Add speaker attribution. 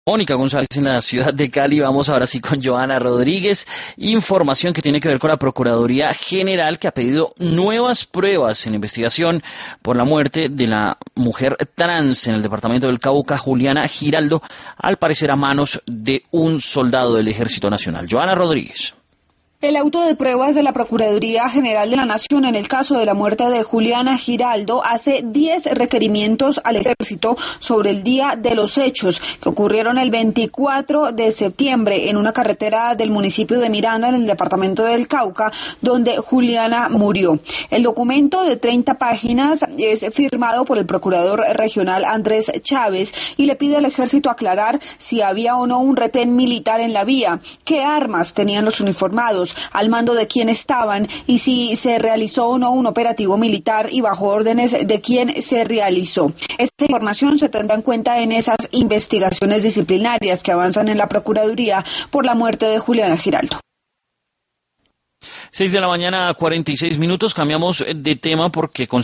Speaker 1: Mónica González en la ciudad de Cali. Vamos ahora sí con Joana Rodríguez. Información que tiene que ver con la Procuraduría General, que ha pedido nuevas pruebas en investigación por la muerte de la mujer trans en el departamento del Cauca, Juliana Giraldo, al parecer a manos de un soldado del Ejército Nacional. Joana Rodríguez.
Speaker 2: El auto de pruebas de la Procuraduría General de la Nación en el caso de la muerte de Juliana Giraldo hace 10 requerimientos al Ejército sobre el día de los hechos que ocurrieron el 24 de septiembre en una carretera del municipio de Miranda, en el departamento del Cauca, donde Juliana murió. El documento de 30 páginas es firmado por el Procurador Regional Andrés Chávez y le pide al Ejército aclarar si había o no un retén militar en la vía, qué armas tenían los uniformados, al mando de quién estaban y si se realizó o no un operativo militar y bajo órdenes de quién se realizó. Esta información se tendrá en cuenta en esas investigaciones disciplinarias que avanzan en la Procuraduría por la muerte de Juliana Giraldo.
Speaker 1: 6 de la mañana, 46 minutos. Cambiamos de tema porque